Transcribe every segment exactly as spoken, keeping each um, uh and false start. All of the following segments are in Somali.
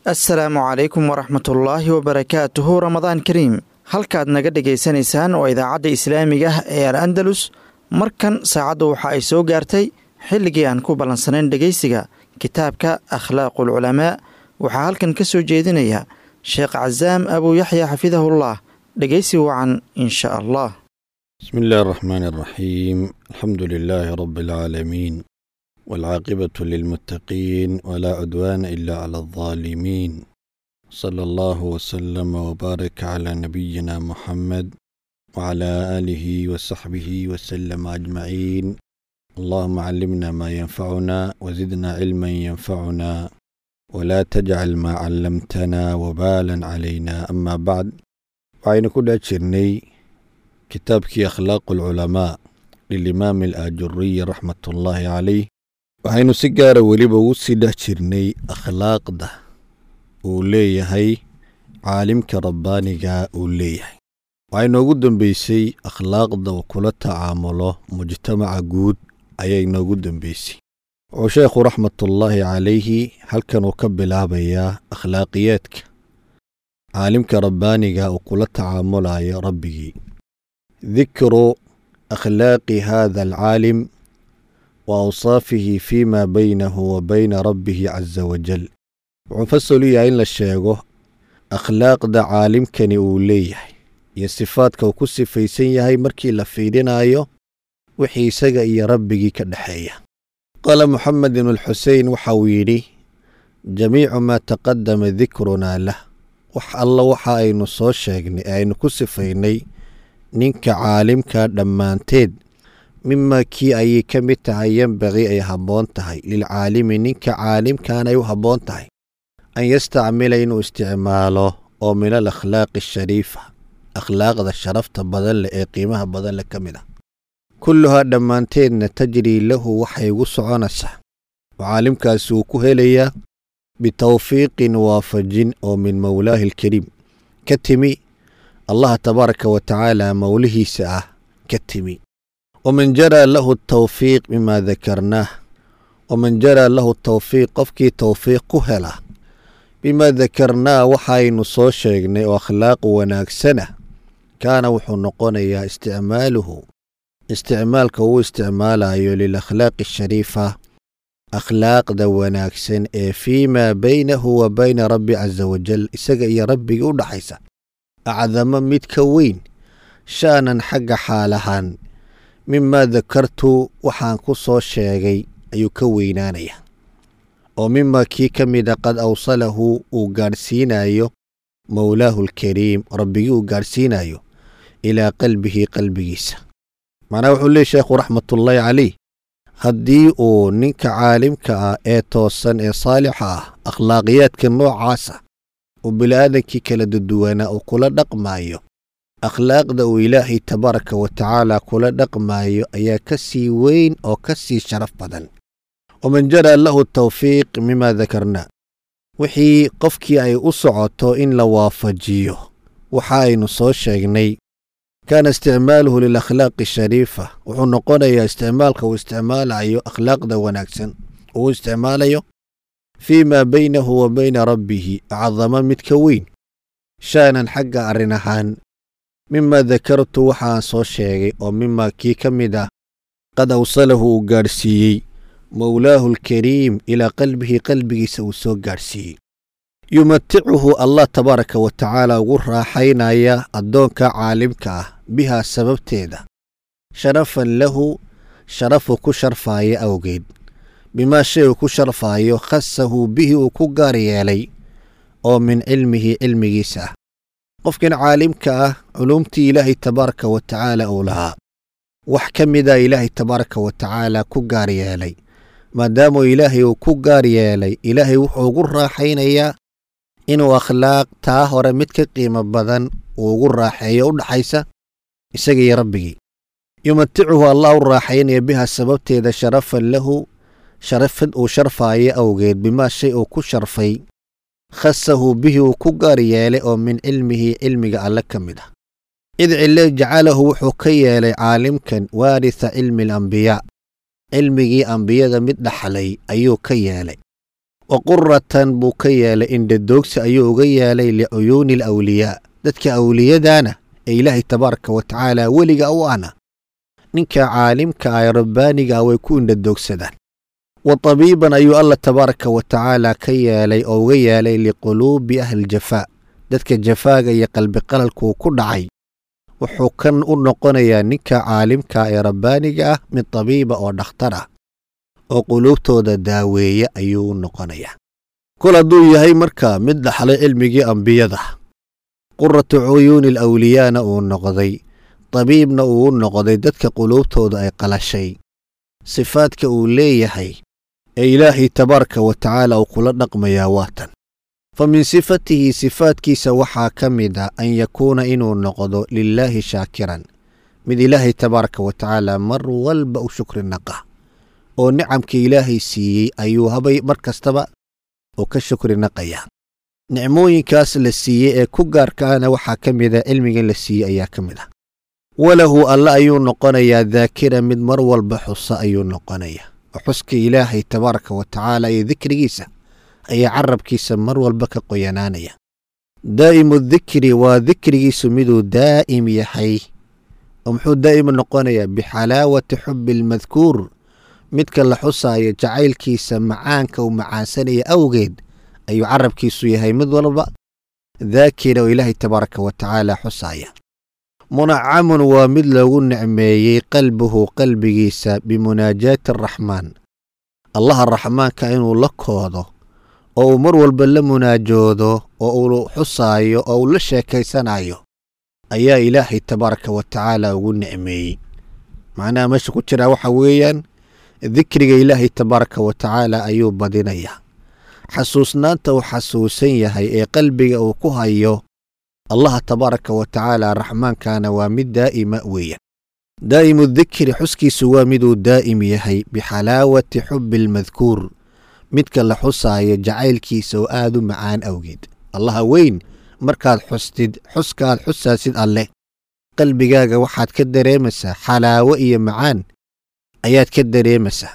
assalaamu calaykum waraxmatullaahi wabarakaatuhu. ramadaan kariim. halkaad naga dhegaysanaysaan waa idaacadda islaamiga ah ee al andalus. markan saacaddu waxa ay soo gaartay xilligii aan ku ballansanayn dhegaysiga kitaabka akhlaaqul culamaa. waxaa halkan ka soo jeedinaya sheekh casaam abuu yaxya xafidahullah. dhegaysi wacan insha allah. bismi illaahi araxmaani araxiim. alxamdu lilaahi rabbi alcaalamiin waalcaaqibatu lilmuttaqiin walaa cudwaana ilaa cala aldaalimiin. sala allahu wasalama wbaaraka calaa nabiyina muxamed wacalaa aalihi wasaxbihi wasalama ajmaciin. allahuma callimna maa yanfacunaa wazidna cilman yanfacunaa walaa tajcal maa callamtanaa wabaalan calaynaa. amaa bacd, waxaynu ku dhex jirnay kitaabkii akhlaaqu alculamaa lilimaami alaajuriyi raxmatullaahi calayh. waxaynu si gaara weliba ugu sii dhex jirnay akhlaaqda uu leeyahay caalimka rabbaaniga uu leeyahay. waxay noogu dambaysay akhlaaqda uu kula tacaamulo mujtamaca guud ayay noogu dambaysay. wuxuu sheekhu raxmatullaahi calayhi halkan uu ka bilaabayaa akhlaaqiyaadka caalimka rabbaaniga uu kula tacaamulayo rabbigii. dikru akhlaaqi haada alcaalim wa awsaafihi fiima baynahu wa bayna rabbihi casa wajal. wuxuu fasal u yahay in la sheego akhlaaqda caalimkani uu leeyahay iyo sifaadka uu ku sifaysan yahay markii la fiidhinayo wixii isaga iyo rabbigii ka dhexeeya. qaala moxamed ibnu alxusein waxa uu yidhi jamiicu maa taqadama dikrunaa lah. wax alla waxa aynu soo sheegnay ee aynu ku sifaynay ninka caalimka dhammaanteed mimaa kii ayay ka mid tahay yembaqii ay habboon tahay lilcaalimi ninka caalimkan ay u habboon tahay an yastacmila inuu isticmaalo oo min al akhlaaqi ashariifa akhlaaqda sharafta badan leh ee qiimaha badan leh ka mid ah. kulluhaa dhammaanteedna tajrii lahu waxay ugu soconaysaa oo caalimkaasi uu ku helayaa bitawfiiqin waafajin oo min mawlaahi alkariim ka timi allaha tabaaraka wa tacaala mawlihiisa ah ka timi. waman jaraa lahu tawfiiq mimaa dakarnaah waman jaraa lahu tawfiiq qofkii tawfiiq ku hela bimaa dakarnaa waxaynu soo sheegnay oo akhlaaq wanaagsana kaana wuxuu noqonayaa isticmaaluhu isticmaalka uu isticmaalayo lilakhlaaqi ashariifa akhlaaqda wanaagsan ee fiimaa baynahu wa bayna rabbi casa wajal isaga iyo rabbiga u dhaxaysa acdamo mid ka weyn sha'nan xagga xaalahaan mimaa dakartu waxaan ku soo sheegay ayuu ka weynaanaya oo mimaa kii ka mida qad awsalahu uu gaadhsiinayo mawlaahu alkariim rabbigii uu gaadhsiinayo ilaa qalbihi qalbigiisa. macnaha wuxuu leeyay sheekhu raxmatullaahi calayh haddii uu ninka caalimka ah ee toosan ee saalixa ah akhlaaqiyaadka noocaasa uu bini'aadankii kala duduwanaa uu kula dhaqmaayo akhlaaqda uu ilaahay tabaaraka wa tacaala kula dhaqmaayo ayaa ka sii weyn oo ka sii sharaf badan. waman jaraa lahu tawfiiq mimaa dakarnaa wixii qofkii ay u socoto in la waafajiyo waxa aynu soo sheegnay kaana isticmaaluhu lilakhlaaqi shariifa wuxuu noqonayaa isticmaalka uu isticmaalayo akhlaaqda wanaagsan uu isticmaalayo fiimaa baynahu wa bayna rabbihi acdamo mid ka weyn sha'nan xagga arrin ahaan mimaa dakartu waxaan soo sheegay oo mimaa kii ka mid ah qad awsalahu uu gaadhsiiyey mawlaahu alkariim ilaa qalbihi qalbigiisa uu soo gaadhsiiyey. yumaticuhu allah tabaaraka wa tacaala ugu raaxaynaya addoonka caalimka ah bihaa sababteeda sharafan lahu sharafu ku sharfaaya awgeed bimaa shay uu ku sharfaayo khasahu bihi uu ku gaar yeelay oo min cilmihi cilmigiisa ah. qofkan caalimka ah culuumtii ilaahay tabaaraka wa tacaala uu lahaa wax ka mida ilaahay tabaaraka wa tacaala ku gaar yeelay. maadaamuu ilaahay uu ku gaar yeelay ilaahay wuxuu ugu raaxaynayaa inuu akhlaaq taa hore mid ka qiimo badan uu ugu raaxeeyo u dhaxaysa isaga iyo rabbigii. yumaticuhu allah u raaxaynaya bihaa sababteeda sharafan lahu sharafad uu sharfaayo awgeed bimaa shay uu ku sharfay khasahu bihi uu ku gaar yeelay oo min cilmihi cilmiga alle ka mid ah. id cile jacalahu wuxuu ka yeelay caalimkan waaritha cilmi alambiyaa cilmigii ambiyada mid dhaxlay ayuu ka yeelay وقرة بوكيا لإن الدوكس أيوغا يالي لعيون الأولياء ذاتك أولياء دانا إلهي تبارك وتعالى ولغا أوانا ننك عالمك أي ربانك ويكون الدوكس دان وطبيبا أيو الله تبارك وتعالى كيالي أو يالي لقلوب أهل الجفاء ذاتك الجفاء يقلب قللك وكل عي وحوكن أنقنيا ننك عالمك أي ربانك من طبيب أو دخترة oo quluubtooda daaweeya ayuu noqonayaa kul hadduu yahay markaa mid dhaxlay cilmigii ambiyada qurratu cuyuuni alawliyaana uu noqday tabiibna uu noqday dadka quluubtooda ay qalashay sifaadka uu leeyahay ee ilaahay tabaaraka wa tacaala uu kula dhaqmayaa waatan fa min sifatihi sifaadkiisa waxaa ka mid ah an yakuuna inuu noqdo lilaahi shaakiran mid ilaahay tabaaraka wa tacaala mar walba u shukri naqa oo nicamka ilaahay siiyey ayuu habay mar kastaba oo ka shukri naqaya nicmooyinkaas la siiyey ee ku gaarkaana waxaa ka mid ah cilmiga la siiyey ayaa ka mid ah walahu alla ayuu noqonayaa daakira mid mar walba xusa ayuu noqonayaa oo xuska ilaahay tabaaraka wa tacaala iyo dikrigiisa ayaa carabkiisa mar walba ka qoyanaanaya daa'imu dikri waa dikrigiisu miduu daa'im yahay oo muxuu daa'im noqonayaa bixalaawati xubbi almadkuur midka la xusaayo jacaylkiisa macaanka uu macaansanaya awgeed ayuu carabkiisu yahay mid walba daakira oo ilaahay tabaaraka wa tacaala xusaaya munacamun waa mid lagu nicmeeyey qalbuhu qalbigiisa bimunaajaati araxmaan allaha raxmaanka inuu la koodo oo uu mar walba la munaajoodo oo uu xusaayo oo uu la sheekaysanayo ayaa ilaahay tabaaraka wa tacaala ugu nicmeeyey macnaha meesha ku jiraa waxa weeyaan dikriga ilaahay tabaaraka wa tacaala ayuu badinayaa xasuusnaanta uu xasuusan yahay ee qalbiga uu ku hayo allaha tabaaraka wa tacaala raxmaankana waa mid daa'ima weeyaan daa'imu dikri xuskiisu waa miduu daa'im yahay bixalaawati xubbi almadkuur midka la xusaayo jacaylkiisa oo aad u macaan awgeed allaha weyn markaad xustid xuskaad xusaasid alleh qalbigaaga waxaad ka dareemaysaa xalaawo iyo macaan ayaad ka dareemaysaa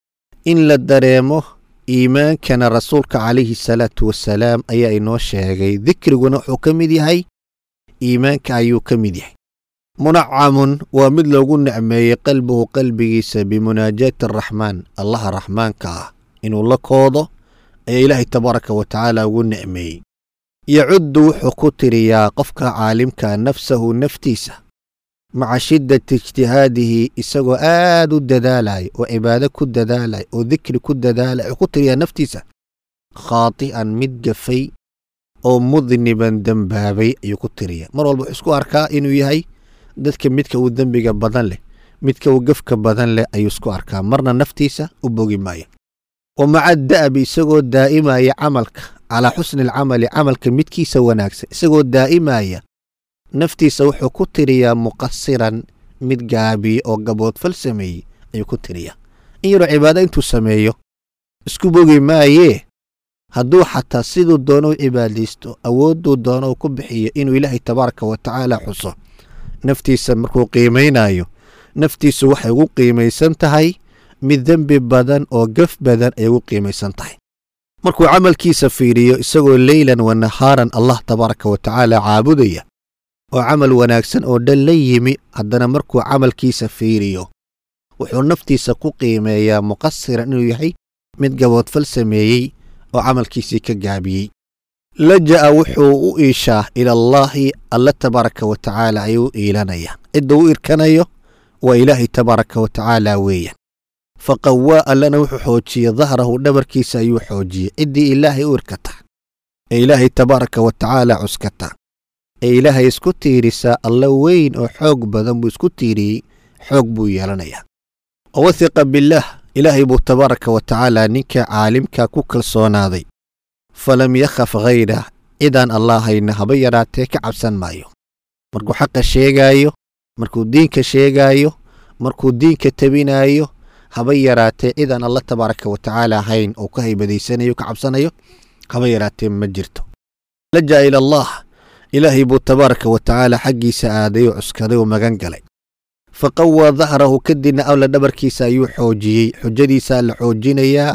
in la dareemo iimaankana rasuulka calayhi salaatu wasalaam ayaa inoo sheegay dikriguna wuxuu ka mid yahay iimaanka ayuu ka mid yahay munacamun waa mid loogu nicmeeyey qalbuhu qalbigiisa bimunaajaati araxmaan allaha raxmaanka ah inuu la koodo ayaa ilaahay tabaaraka wa tacaala ugu nicmeeyey yacuddu wuxuu ku tiriyaa qofka caalimka nafsahu naftiisa maca shiddati ijtihaadihi isagoo aad u dadaalaya oo cibaado ku dadaalaya oo dikri ku dadaalaya wuxuu ku tiriyaa naftiisa khaati'an mid gafay oo mudniban dembaabay ayuu ku tiriyaa mar walba wuxuu isku arkaa inuu yahay dadka midka uu dembiga badan leh midka uu gafka badan leh ayuu isku arkaa marna naftiisa u bogi maayo wa maca da'bi isagoo daa'imaya camalka calaa xusni alcamali camalka midkiisa wanaagsan isagoo daa'imaya naftiisa wuxuu ku tiriyaa muqasiran mid gaabiye oo gaboodfal sameeyey ayuu ku tiriyaa in yaroo cibaado intuu sameeyo isku bogi maayee hadduu xataa siduu doono u cibaadaysto awoodduu doono u ku bixiyo inuu ilaahay tabaaraka wa tacaala xuso naftiisa markuu qiimaynayo naftiisu waxay ugu qiimaysan tahay mid dembi badan oo gaf badan ay ugu qiimaysan tahay markuu camalkiisa fiiriyo isagoo leylan wa nahaaran allah tabaaraka wa tacaala caabudaya oo camal wanaagsan oo dhan la yimi haddana markuu camalkiisa fiiriyo wuxuu naftiisa ku qiimeeyaa muqasiran inuu yahay mid gaboodfal sameeyey oo camalkiisii ka gaabiyey laja'a wuxuu u iishaa ilallaahi alla tabaaraka wa tacaala ayuu u iilanaya cidda u irkanayo waa ilaahay tabaaraka wa tacaala weeyaan faqawaa allana wuxuu xoojiyey dahrahu dhabarkiisa ayuu xoojiyey ciddii ilaahay u irkata ee ilaahay tabaaraka wa tacaala cuskata ee ilaahay isku tiirisaa alla weyn oo xoog badan buu isku tiiriyey xoog buu yeelanayaa wawahiqa billaah ilaahay buu tabaaraka wa tacaala ninka caalimka ku kalsoonaaday falam yakhaf hayrah cidaan allaahayna haba yaraatee ka cabsan maayo markuu xaqa sheegaayo markuu diinka sheegaayo markuu diinka tabinaayo haba yaraatee cidaan alla tabaaraka wa tacaala ahayn oo ka haybadaysanayo ka cabsanayo haba yaraatee ma jirto laja'a ila allah ilaahay buu tabaaraka wa tacaala xaggiisa aaday oo cuskaday oo magan galay faqawaa dahrahu kadibna alla dhabarkiisa ayuu xoojiyey xujadiisaa la xoojinayaa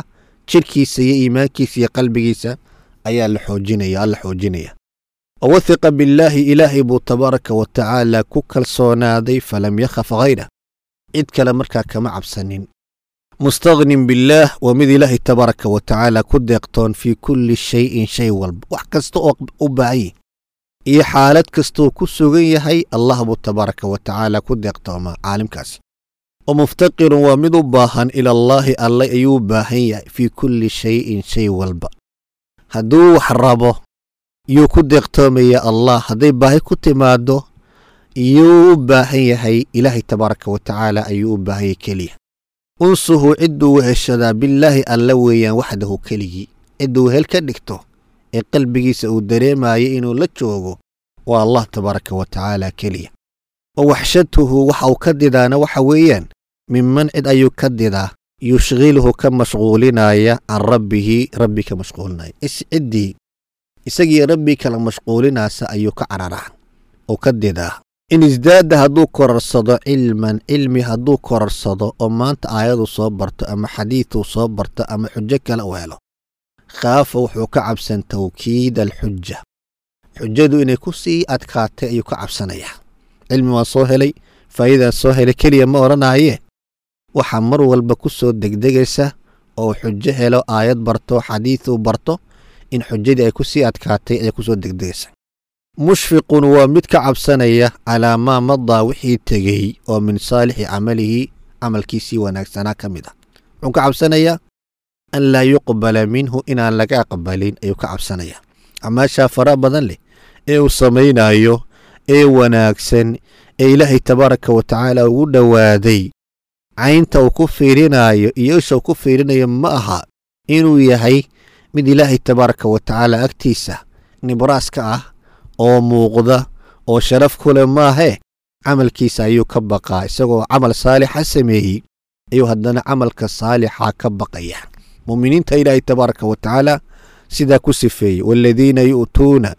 jirkiisa iyo iimaankiisa iyo qalbigiisa ayaa la xoojinaya alla xoojinaya wawahiqa billaahi ilaahay buu tabaaraka wa tacaala ku kalsoonaaday falam yakhaf hayrah cid kale markaa kama cabsanin mustaqnin billaah waa mid ilaahay tabaaraka wa tacaala ku deeqtoon fii kulli shayin shay walba wax kasta oo u baahan iyo xaalad kastooo ku sugan yahay allah buu tabaaraka wa tacaala ku deeqtoomaa caalimkaasi oo muftaqirun waa mid u baahan ilallaahi alle ayuu u baahan yahay fii kulli shayin shay walba hadduu wax rabo yuu ku deeqtoomaya allah hadday baahi ku timaado yuu u baahan yahay ilaahay tabaaraka wa tacaala ayuu u baahan yahay keliya unsuhu cidduu weheshadaa billaahi alla weeyaan waxdahu keligii cidduu wehel ka dhigto ee qalbigiisa uu dareemayo inuu la joogo waa allah tabaaraka wa tacaala keliya wa waxshatuhu waxa uu ka didaana waxa weeyaan minman cid ayuu ka didaa yushghiluhu ka mashquulinaya can rabbihi rabbi ka mashquulinaya isciddii isagii rabbi kala mashquulinaasa ayuu ka cararaa oo ka didaa in isdaada hadduu korarsado cilman cilmi hadduu korarsado oo maanta aayadu soo barto ama xadiiduu soo barto ama xujo kale u helo khaafa wuxuu ka cabsan tawkiid alxuja xujadu inay ku sii adkaatay ayuu ka cabsanayaa cilmi waa soo helay faa'iidaa soo helay keliya ma odhanaaye waxaa mar walba ku soo degdegaysa oo xujo helo aayad barto xadiiduu barto in xujadii ay ku sii adkaatay ayay ku soo degdegaysa mushfiqun waa mid ka cabsanaya calaa maa madaa wixii tegey oo min saalixi camalihi camalkiisii wanaagsanaa ka mid ah wuxuu ka cabsanayaa an laa yuqbala minhu inaan laga aqbalin ayuu ka cabsanayaa acmaashaa fara badan leh ee uu samaynayo ee wanaagsan ee ilaahay tabaaraka wa tacaala ugu dhowaaday caynta uu ku fiirinayo iyo isha uu ku fiirinayo ma aha inuu yahay mid ilaahay tabaaraka wa tacaala agtiisa nibraaska ah oo muuqda oo sharaf ku leh maahee camalkiisa ayuu ka baqaa isagoo camal saalixa sameeyey ayuu haddana camalka saalixa ka baqaya mu'miniinta ilaahay tabaaraka wa tacaala sidaa ku sifeeyey waaladiina yu'tuuna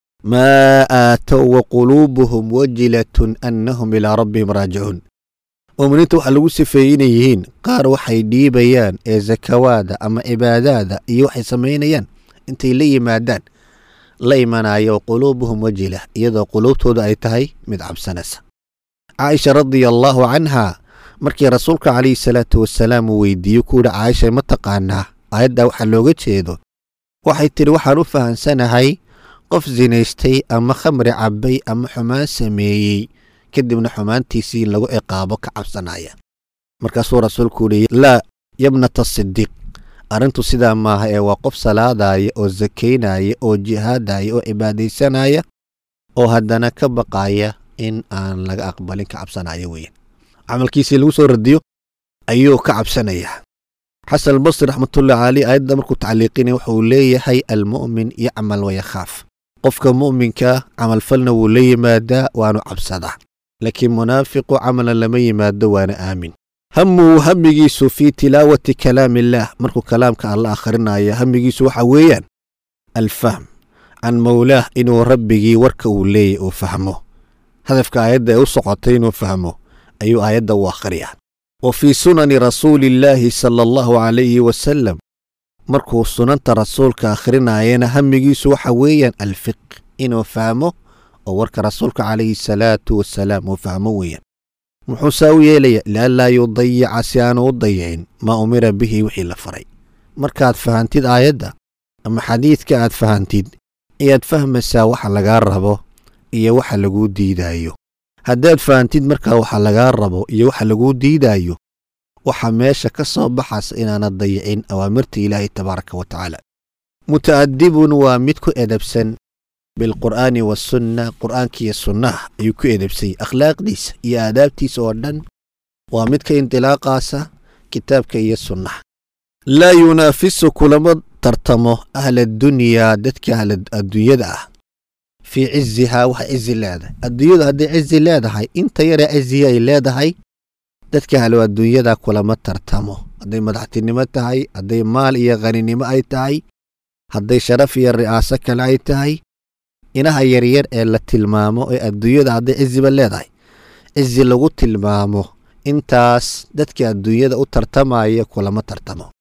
maa aatow wa quluubuhum wajilatun annahum ilaa rabbihim raajicuun mu'miniinta waxaa lagu sifeeyey inay yihiin qaar waxay dhiibayaan ee sakawaada ama cibaadaada iyo waxay samaynayaan intay la yimaadaan la imanayo quluubuhum wajilah iyadoo quluubtooda ay tahay mid cabsanaysa caaisha radia allaahu canhaa markii rasuulka calayhi salaatu wasalaam uu weydiiyo ku yidhi caaisha ma taqaanaa aayaddaa waxaa looga jeedo waxay tidhi waxaan u fahansanahay qof sinaystay ama khamri cabbay ama xumaan sameeyey kadibna xumaantiisii lagu ciqaabo ka cabsanaya markaasuu rasuulku yidhi laa yabnata sidiiq arrintu sidaa maaha ee waa qof salaadaaya oo sakaynaya oo jihaadaya oo cibaadaysanaya oo haddana ka baqaya in aan laga aqbalin ka cabsanaya weeyaan camalkiisii lagu soo radiyo ayuu ka cabsanayaa xasan albasri raxmatullahi caleyh aayadda markuu tacliiqinaya wuxuu leeyahay almu'min yacmal wayakhaaf qofka mu'minka camalfalna wuu la yimaadaa waanu cabsadaa laakiin munaafiqu camalan lama yimaado waana aamin hamuhu hamigiisu fii tilaawati kalaami illaah markuu kalaamka alla akhrinaya hamigiisu waxa weeyaan alfahm can mawlaah inuu rabbigii warka uu leeyay uu fahmo hadafka aayadda ee u socotay inuu fahmo ayuu aayadda u akhriyaa wa fii sunani rasuulillaahi sala allahu calayhi wasalam markuu sunanta rasuulka akhrinayana hamigiisu waxa weeyaan alfiq inuu fahmo oo warka rasuulka calayhi salaatu wasalaam uu fahmo weeyaan muxuu saa u yeelaya lianlaa yudayica si aanu u dayicin maa umira bihi wixii la faray markaad fahantid aayadda ama xadiidka aad fahantid ayaad fahmaysaa waxa lagaa rabo iyo waxa laguu diidaayo haddaad fahantid markaa waxa lagaa rabo iyo waxa laguu diidaayo waxa meesha ka soo baxaysa inaanad dayicin awaamirta ilaahay tabaaraka wa tacaala muta'adibun waa mid ku edabsan bilqur'aani waasunna qur'aankiiyo sunnaha ayuu ku edabsayey akhlaaqdiisa iyo aadaabtiisa oo dhan waa mid ka indilaaqaasa kitaabka iyo sunnaha laa yunaafisu kulama tartamo ahla addunyaa dadka ahla adduunyada ah fii cizihaa waxa cizi leedahay adduunyadu hadday cizi leedahay inta yaree cizihi ay leedahay dadka ahlo adduunyada kulama tartamo hadday madaxtinimo tahay hadday maal iyo qaninimo ay tahay hadday sharaf iyo ri'aaso kale ay tahay inaha yaryar ee la tilmaamo ee adduunyada hadday ciziba leedahay cizi lagu tilmaamo intaas dadka adduunyada u tartamaya kulama tartamo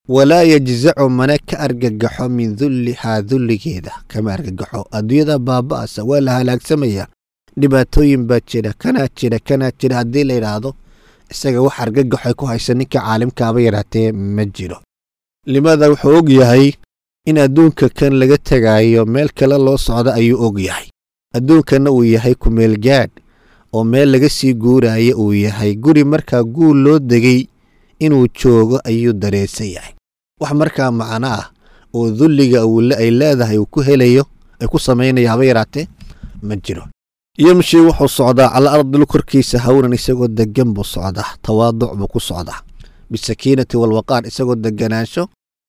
walaa yajzacu mana ka argagaxo min dullihaa dulligeeda kama argagaxo. adduunyada baaba'asa waa la halaagsamaya, dhibaatooyin baa jira, kanaa jira kanaa jira haddii la yidhaahdo isaga wax argagaxoy ku haysa ninka caalimkaaba yaraatee ma jiro. limaada wuxuu og yahay in adduunka kan laga tegaayo meel kale loo socdo ayuu og yahay. adduunkanna uu yahay ku meel gaadh oo meel laga sii guuraayo uu yahay guri markaa guul loo degay inuu joogo ayuu dareesan yahay. wax markaa macno ah oo dulliga ay leedahay uu ku helayo ay ku samaynaya haba yaraatee ma jiro. yamshi wuxuu socdaa cala ardil korkiisa hawnan isagoo degan buu socdaa, tawaaduc buu ku socdaa, bisakiinati walwaqaar isagoo deganaansho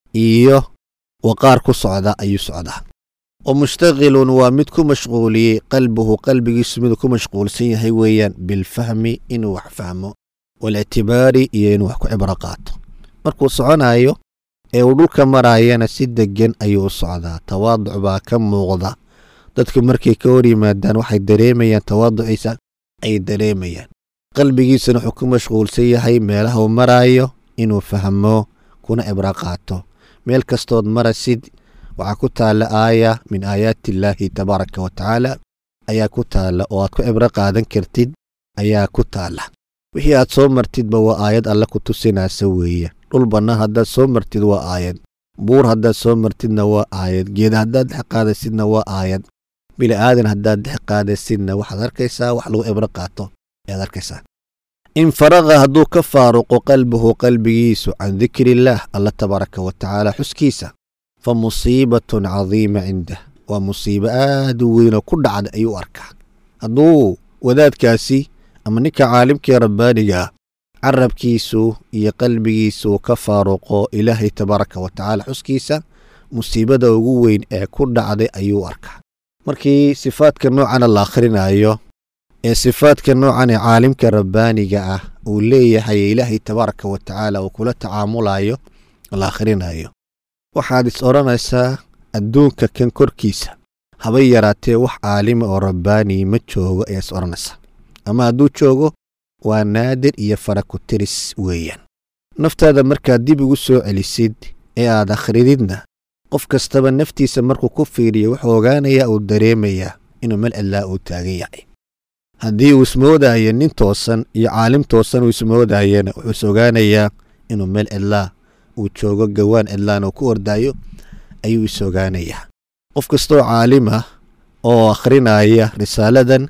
iyo waqaar ku socda ayuu socdaa. oo mushtaqilun waa mid ku mashquuliyey qalbuhu qalbigiisu miduu ku mashquulsan yahay weeyaan bilfahmi inuu wax fahmo walictibaari iyo inuu wax ku cibro qaato. markuu soconayo ee uu dhulka maraayana si degan ayuu u socdaa, tawaaduc baa ka muuqda. dadku markay ka hor yimaadaan waxay dareemayaan tawaaduciisa ay dareemayaan. qalbigiisuna wuxuu ku mashquulsan yahay meelaha uu maraayo inuu fahmo kuna cibro qaato. meel kastood marasid waxaa ku taalla aaya min aayaati illaahi tabaaraka wa tacaala ayaa ku taalla oo aad ku cibro qaadan kartid ayaa ku taalla. wixii aad soo martidba waa aayad alle ku tusinaasa weeye. dhul bannaan haddaad soo martid waa aayad, buur haddaad soo martidna waa aayad, geeda haddaad dhex qaadasidna waa aayad, bili'aadan haddaad dhex qaadasidna waxaad arkaysaa wax lagu cibro qaato ayaad arkaysaa. in faraqa hadduu ka faaruqo qalbuhu qalbigiisu can dikriillaah alla tabaaraka wa tacaala xuskiisa fa musiibatun cadiima cindah waa musiibo aad u weynoo ku dhacda ayuu arkaa. hadduu wadaadkaasi ama ninka caalimkii rabbaaniga ah carabkiisu iyo qalbigiisu ka faaruqo ilaahay tabaaraka wa tacaala xuskiisa, musiibada ugu weyn ee ku dhacday ayuu arkaa. markii sifaadka noocana la akhrinayo ee sifaadka noocan ee caalimka rabbaaniga ah uu leeyahay ilaahay tabaaraka wa tacaala uu kula tacaamulayo la akhrinayo, waxaad is odhanaysaa adduunka kan korkiisa haba yaraatee wax caalima oo rabbaani ma joogo ayaad is odhanaysaa, ama hadduu joogo waa naadir iyo faraku tiris weeyaan. naftaada markaad dib ugu soo celisid ee aad akhrididna qof kastaba naftiisa markuu ku fiiriyo wuxuu ogaanayaa uu dareemayaa inuu meel cidlaa uu taagan yahay. haddii uu ismoodayo nin toosan iyo caalim toosan uu ismoodayana wuxuu is ogaanayaa inuu meel cidlaa uu joogo, gawaan cidlaan uu ku ordaayo ayuu is ogaanayaa. qof kastoo caalim ah oo akhrinaya risaaladan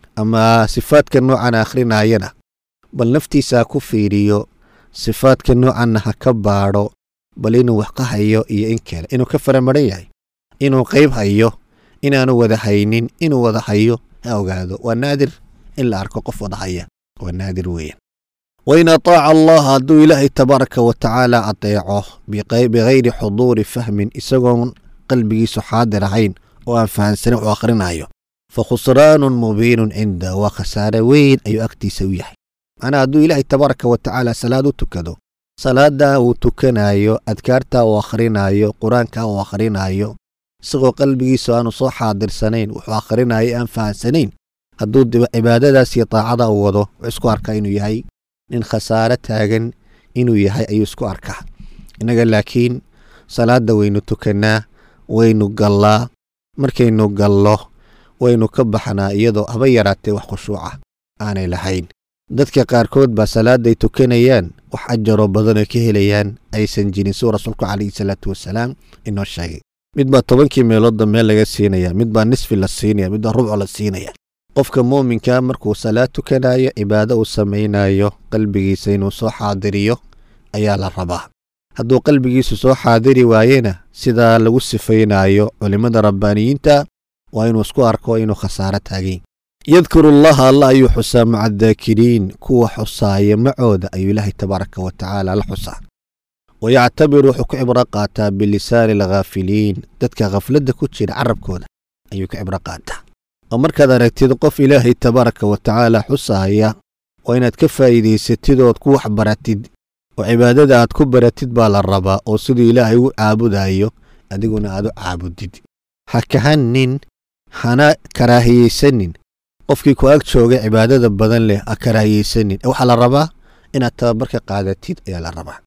ama sifaadka noocan akhrinayana bal naftiisa ku fiiriyo, sifaadka noocanna ha ka baadho, bal inuu wax ka hayo iyo in kale, inuu ka faramaran yahay, inuu qayb hayo, inaanu wada haynin, inuu wada hayo ha ogaado. waa naadir in la arko qof wada haya, waa naadir weeyaan. wain ataaca allaha hadduu ilaahay tabaaraka wa tacaala adeeco bikayri xuduuri fahmin isagoon qalbigiisu xaadir ahayn oo aan fahansanin wuxuu akhrinayo, fa khusraanun mubiinun cinda waa khasaare weyn ayuu agtiisa u yahay. macnaa hadduu ilaahay tabaaraka wa tacaala salaad u tukado, salaada uu tukanayo, adkaarta uu akhrinayo, qur-aanka uu akhrinayo, isagoo qalbigiisu aanu soo xaadirsanayn wuxuu akhrinayo aan fahansanayn, hadduu cibaadadaas iyo taacada u wado wuxuu isku arkaa inuu yahay nin khasaare taagan inuu yahay ayuu isku arkaa. innaga laakiin salaada waynu tukannaa, waynu gallaa, markaynu gallo waynu ka baxnaa iyadoo haba yaraatee wax khushuuca aanay lahayn. dadka qaarkood baa salaaday tukanayaan wax ajaro badan oo ka helayaan aysan jirin, suu rasuulku calayhi salaatu wasalaam inoo sheegay. mid baa tobankii meeloodda meel laga siinaya, mid baa nisfi la siinaya, mid baa rubco la siinaya. qofka muuminkaa markuu salaad tukanayo, cibaado uu samaynayo, qalbigiisa inuu soo xaadiriyo ayaa la rabaa. hadduu qalbigiisu soo xaadiri waayena sidaa lagu sifaynayo culimmada rabbaaniyiinta waa inuu isku arko inuu khasaaro taagay. yadkuru allaha allah ayuu xusaa maca daakiriin kuwa xusaaya macooda ayuu ilaahay tabaaraka wa tacaala la xusaa. wayactabiru wuxuu ku cibro qaataa bilisaani alghaafiliin dadka khafladda ku jira carabkooda ayuu ka cibro qaataa. oo markaad aragtid qof ilaahay tabaaraka wa tacaala xusaaya waa inaad ka faa'iidaysatid ood ku wax baratid oo cibaadada aad ku baratid baa la rabaa, oo siduu ilaahay u caabudayo adiguna aad u caabudid. ha kahannin, hana karaahiyeysanin qofkii ku ag jooga cibaadada badan leh, ha karaahiyeysanin. waxaa la rabaa inaad tababarka qaadatid ayaa la rabaa.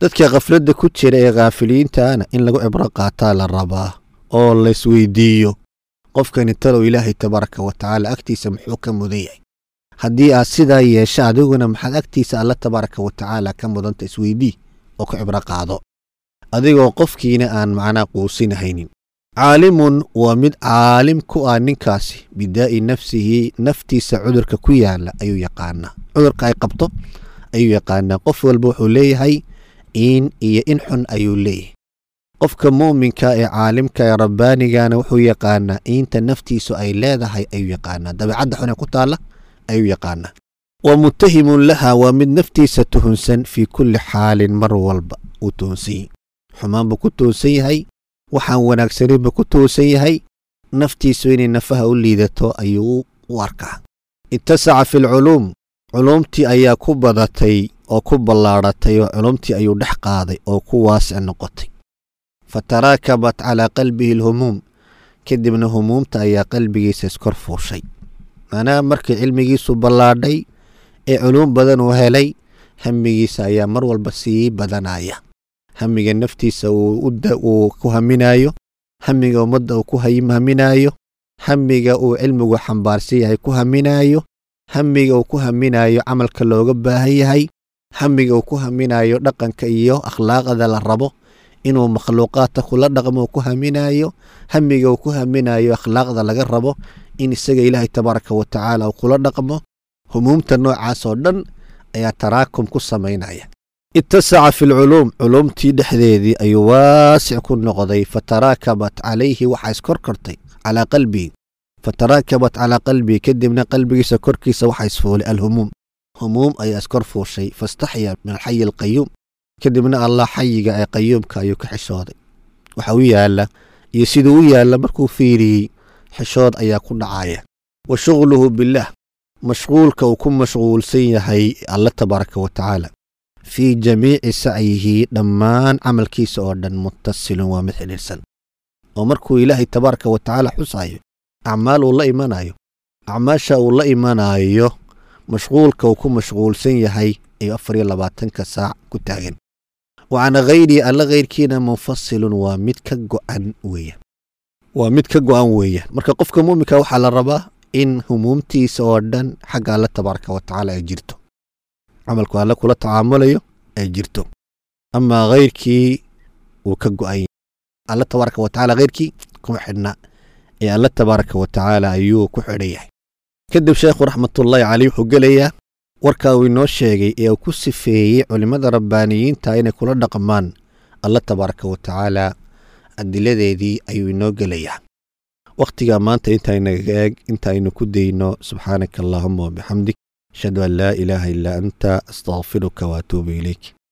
dadka khafladda ku jira ee khaafiliintaana in lagu cibro qaataa la rabaa oo laysweydiiyo qofkani talow ilaahay tabaaraka wa tacaala agtiisa muxuu ka mudan yahay haddii aad sidaa yeesha adiguna maxaad agtiisa alla tabaaraka wa tacaala ka mudanta isweydii oo ku cibro qaado adigoo qofkiina aan macnaa quusinahaynin caalimun waa mid caalim ku ah ninkaasi bidaa'i nafsihi naftiisa cudurka ku yaala ayuu yaqaanaa cudurka ay qabto ayuu yaqaanaa qof walba wuxuu leeyahay in iyo in xun ayuu leeyahay qofka muuminka ee caalimka ee rabbaanigana wuxuu yaqaanaa inta naftiisu ay leedahay ayuu yaqaanaa dabeecadda xun ee ku taalla ayuu yaqaanaa wa muttahimun laha waa mid naftiisa tuhunsan fii kulli xaalin mar walba uu tuhunsan yahay xumaan buu ku tuhunsan yahay waxaan wanaagsaninba ku tuhunsan yahay naftiisu inay nafaha u liidato ayuu u arkaa ittasaca fi lculuum culuumtii ayaa ku badatay oo ku ballaadhatay oo culuumtii ayuu dhex qaaday oo ku waasic noqotay fataraakabat calaa qalbihi alhumuum kadibna humuumta ayaa qalbigiisa iskor fuushay maanaa markii cilmigiisu ballaadhay ee culuum badan uu helay hamigiisa ayaa mar walba sii badanaya hamiga naftiisa uu ku haminaayo hamiga ummadda uu ku haminaayo hamiga uu cilmigu xambaarsan yahay ku haminaayo hamiga uu ku haminaayo camalka looga baahan yahay hamiga uu ku haminaayo dhaqanka iyo akhlaaqda la rabo inuu makhluuqaadka kula dhaqmo ku haminaayo hamiga uu ku haminaayo akhlaaqda laga rabo in isaga ilaahay tabaaraka wa tacaala uu kula dhaqmo humuumta noocaas oo dhan ayaa taraakum ku samaynaya ittasaca fi lculuum culuumtii dhexdeedii ayuu waasic ku noqday fataraakabat calayhi waxaa iskor kortay calaa qalbihi fataraakabat calaa qalbihi kadibna qalbigiisa korkiisa waxaa isfuulay alhumuum humuum ayaa iskor fuushay fastaxya min alxayi alqayuum kadibna allah xayiga ee qayuumka ayuu ka xishooday waxa u yaala iyo siduu u yaala markuu fiiriyey xishood ayaa ku dhacaya wa shughluhu billaah mashquulka uu ku mashquulsan yahay alla tabaaraka wa tacaala fii jamiici sacyihi dhammaan camalkiisa oo dhan muttasilun waa mid xidhiirsan oo markuu ilaahay tabaaraka wa tacaala xusaayo acmaal uu la imanayo acmaasha uu la imanayo mashquulka uu ku mashquulsan yahay iyo afar iyo labaatanka saac ku taagan وعن غيري alla غeyrkiina munfasilun waa mid ka go'an weeyaan waa mid ka go'an weeyaan marka qofka muuminka waxaa la rabaa in humuumtiisa oo dhan xagga alla tabaaraka wa tacaala ay jirto camalku alla kula tacaamulayo ay jirto ama غeyrkii uu ka go'an alla tabaaraka wa tacaala غeyrkii kuma xidhna ee alla tabaaraka wa tacaala ayuu ku xidhan yahay kadib sheekhu raxmatullaahi calayh wuxuu gelayaa warkaa uu inoo sheegay ee uu ku sifeeyey culimmada rabbaaniyiinta inay kula dhaqmaan alla tabaaraka wa tacaala adiladeedii ayuu inoo gelayaa wakhtigaa maanta intaaynaga eeg intaaynu ku dayno subxaanaka allaahuma wabixamdik ashhadu an laa ilaaha illaa anta astaqfiruka waatuubu ilayk